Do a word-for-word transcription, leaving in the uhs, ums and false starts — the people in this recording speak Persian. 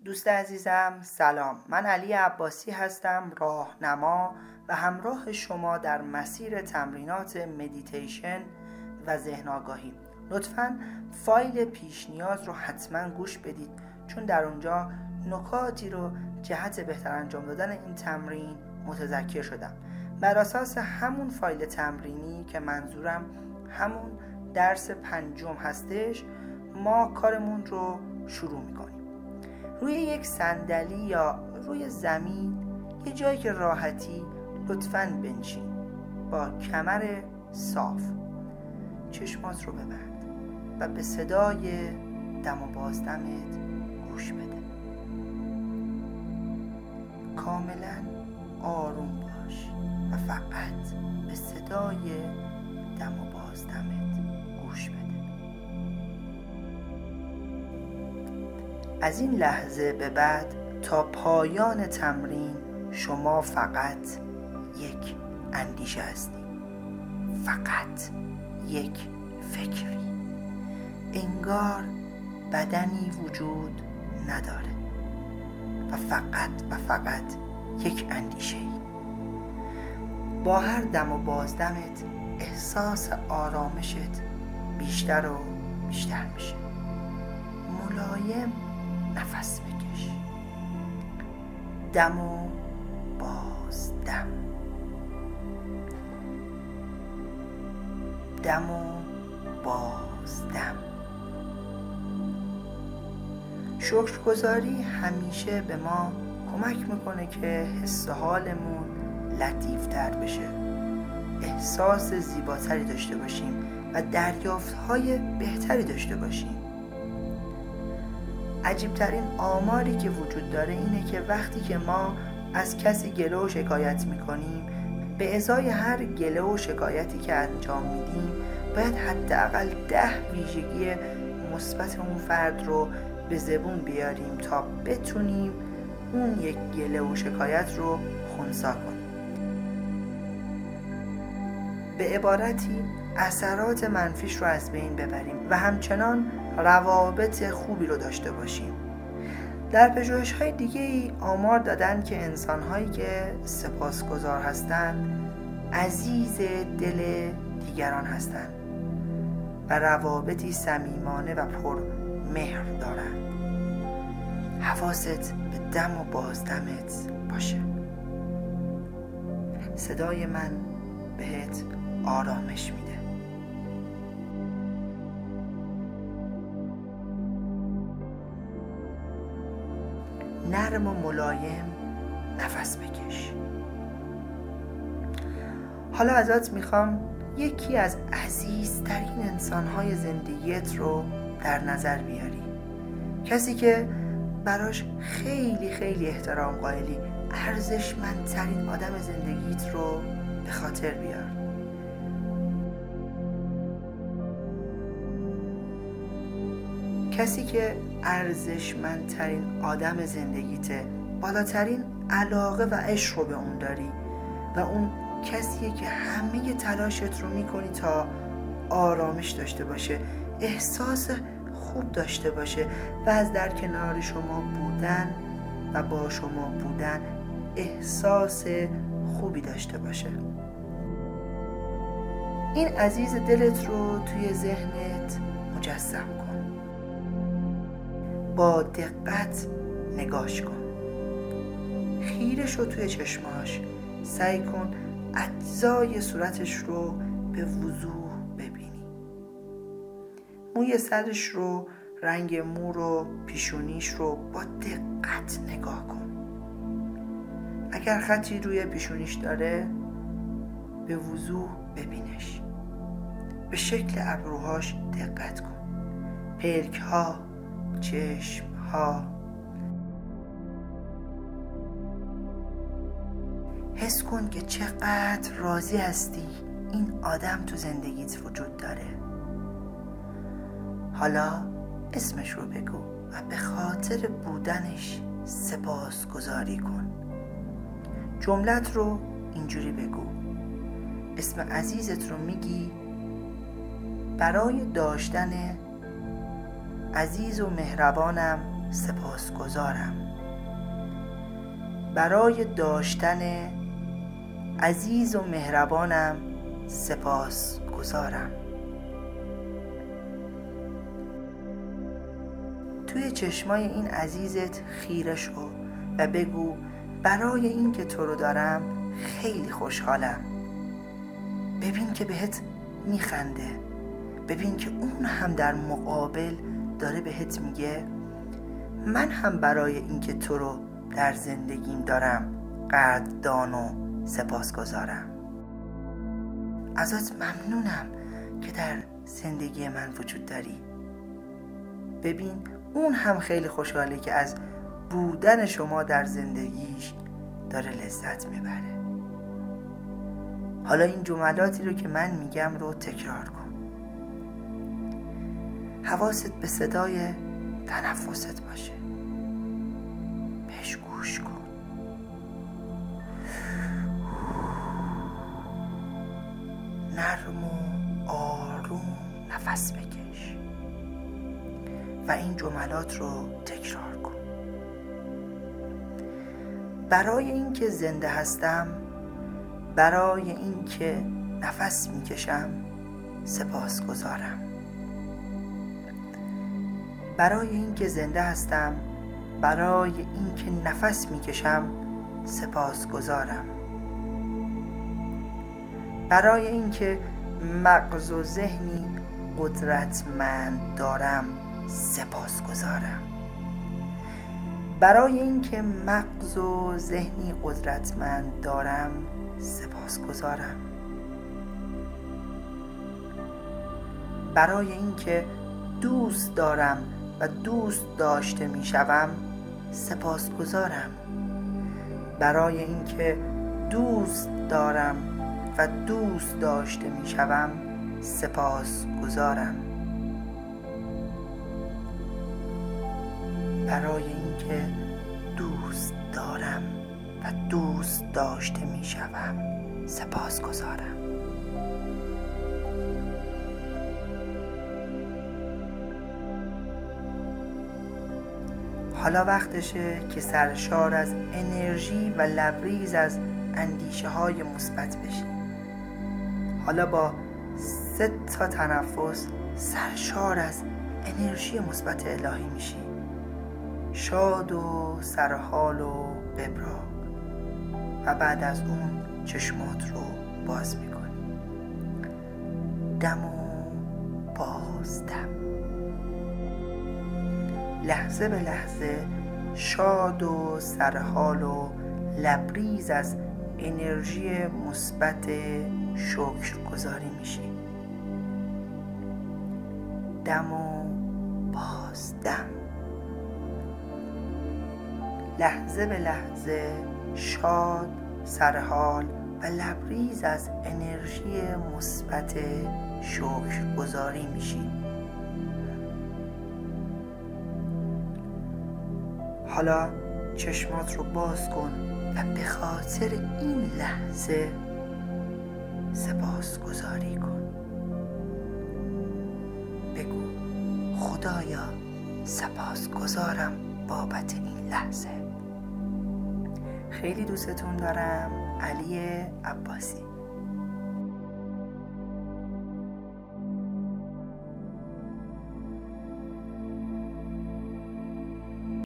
دوست عزیزم سلام، من علی عباسی هستم، راهنما و همراه شما در مسیر تمرینات مدیتیشن و ذهن آگاهی. لطفاً فایل پیش نیاز رو حتما گوش بدید، چون در اونجا نکاتی رو جهت بهتر انجام دادن این تمرین متذکر شدم. بر اساس همون فایل تمرینی که منظورم همون درس پنجم هستش، ما کارمون رو شروع میکنیم. روی یک صندلی یا روی زمین، یه جایی که راحتی، لطفاً بنشین با کمر صاف. چشمات رو ببند و به صدای دم و بازدمت گوش بده. کاملاً آروم باش و فقط به صدای دم و بازدمت گوش بده. از این لحظه به بعد تا پایان تمرین شما فقط یک اندیشه هستی، فقط یک فکری. انگار بدنی وجود نداره و فقط و فقط یک اندیشه ای. با هر دم و بازدمت احساس آرامشت بیشتر و بیشتر میشه. ملایم نفس بکش. دم و بازدم، دم و بازدم. شکرگزاری همیشه به ما کمک میکنه که حس حالمون لطیفتر بشه، احساس زیباتری داشته باشیم و دریافت‌های بهتری داشته باشیم. عجیبترین آماری که وجود داره اینه که وقتی که ما از کسی گله و شکایت میکنیم، به ازای هر گله و شکایتی که انجام میدیم باید حداقل ده ویژگی مثبت اون فرد رو به زبون بیاریم تا بتونیم اون یک گله و شکایت رو خنثی کنیم. به عبارتی اثرات منفیش رو از بین ببریم و همچنان روابط خوبی رو داشته باشیم. در پژوهش‌های دیگه‌ای آمار دادن که انسان‌هایی که سپاسگزار هستند عزیز دل دیگران هستند و روابطی صمیمانه و پر مهر دارند. حواست به دم و بازدمت باشه. صدای من بهت آرامش میده. نرم و ملایم نفس بکش. حالا ازت میخوام یکی از عزیزترین انسانهای زندگیت رو در نظر بیاری. کسی که براش خیلی خیلی احترام قائلی، ارزشمندترین آدم زندگیت رو به خاطر بیار. کسی که ارزشمندترین آدم زندگیته، بالاترین علاقه و عشق رو به اون داری و اون کسیه که همه تلاشت رو میکنی تا آرامش داشته باشه، احساس خوب داشته باشه و از در کنار شما بودن و با شما بودن احساس خوبی داشته باشه. این عزیز دلت رو توی ذهنت مجسم کن. با دقت نگاش کن. خیره شو توی چشماش. سعی کن اجزای صورتش رو به وضوح ببینی. موی سرش رو، رنگ مو رو، پیشونیش رو با دقت نگاه کن. اگر خطی روی پیشونیش داره، به وضوح ببینش. به شکل ابروهاش دقت کن. پلک‌ها، چشم‌ها. حس کن که چقدر راضی هستی این آدم تو زندگیت وجود داره. حالا اسمش رو بگو و به خاطر بودنش سپاسگزاری کن. جملت رو اینجوری بگو. اسم عزیزت رو میگی. برای داشتن عزیز و مهربانم سپاسگزارم. برای داشتن عزیز و مهربانم سپاسگزارم. توی چشمای این عزیزت خیره شو و بگو برای این که تو رو دارم خیلی خوشحالم. ببین که بهت میخنده. ببین که اون هم در مقابل داره بهت میگه من هم برای این که تو رو در زندگیم دارم قدردان و سپاسگزارم. ازت ممنونم که در زندگی من وجود داری. ببین اون هم خیلی خوشحاله که از بودن شما در زندگیش داره لذت میبره. حالا این جملاتی رو که من میگم رو تکرار کن. حواست به صدای تنفست باشه. بهش گوش کن. نرم و آروم نفس بکش و این جملات رو تکرار کن. برای اینکه زنده هستم، برای اینکه نفس میکشم سپاسگزارم. برای اینکه زنده هستم، برای اینکه نفس میکشم سپاسگزارم. برای اینکه مغز و ذهنی قدرتمند دارم سپاسگزارم. برای اینکه مغز و ذهنی قدرتمند دارم سپاسگزارم. برای اینکه دوست دارم و دوست داشته میشوم سپاسگزارم. برای اینکه دوست دارم و دوست داشته میشوم سپاسگزارم. برای اینکه دوست دارم و دوست داشته میشوم سپاسگزارم. حالا وقتشه که سرشار از انرژی و لبریز از اندیشه های مثبت بشی. حالا با سه تا تنفس سرشار از انرژی مثبت الهی میشی. شاد و سرحال و ببراق و بعد از اون چشمات رو باز میکنی. دم و باز دم. لحظه به لحظه شاد و سرحال و لبریز از انرژی مثبت شکرگزاری میشی. دم و باز دم. لحظه به لحظه شاد، سرحال و لبریز از انرژی مثبت شکرگزاری میشی. حالا چشمات رو باز کن و به خاطر این لحظه سپاسگزاری کن. بگو خدایا سپاسگزارم بابت این لحظه. خیلی دوستتون دارم. علی عباسی.